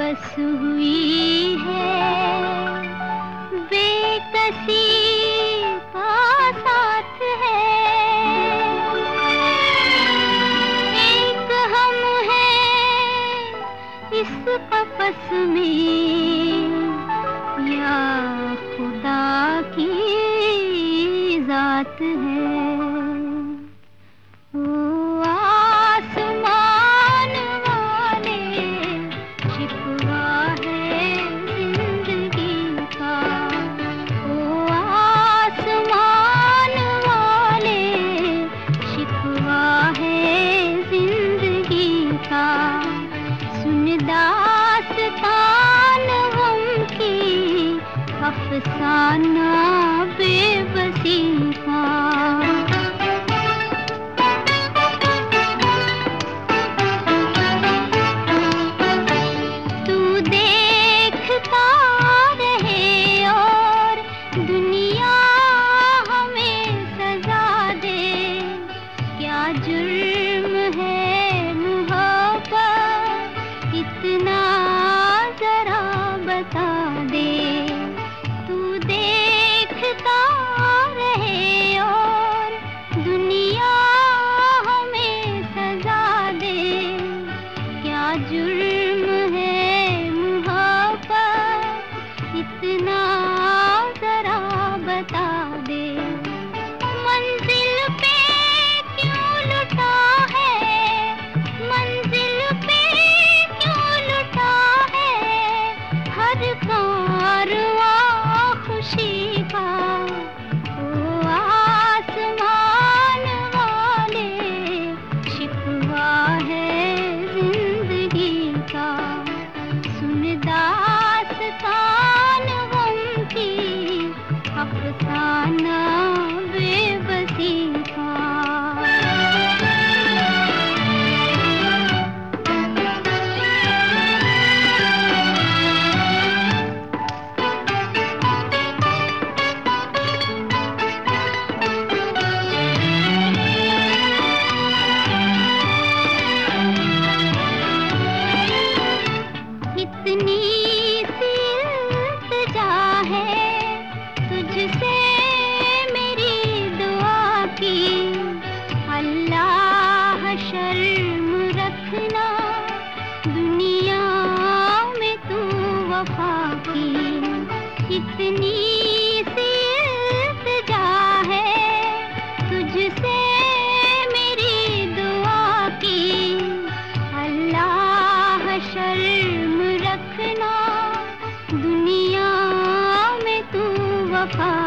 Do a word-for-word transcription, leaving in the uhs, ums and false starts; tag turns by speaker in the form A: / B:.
A: बस हुई है, बेकसी का साथ है। एक हम हैं इस कफस में, या खुदा की जात है। दास्तान गम की, अफसाना बेबसी का। तू देखता रहे और दुनिया हमें सजा दे, क्या जुर्म है मुहब्बत इतना जरा बता दे। तू देखता रहे और दुनिया हमें सजा दे, क्या जुर्म है मुहब्बत इतना जरा बता दे। मंजिल पे क्यों लुटा है, मंजिल पे कारवां खुशी का। ओ आसमान वाले, शिकवा है जिंदगी का। सुन दास्तान गम की, अफसाना बेबसी का। इतनी सी इल्तिजा है तुझसे मेरी दुआ की, अल्लाह शर्म रखना दुनिया में तू वफा की। इतनी सी इल्तिजा है तुझसे मेरी दुआ की, अल्लाह शर्म रखना दुनिया में तू वफा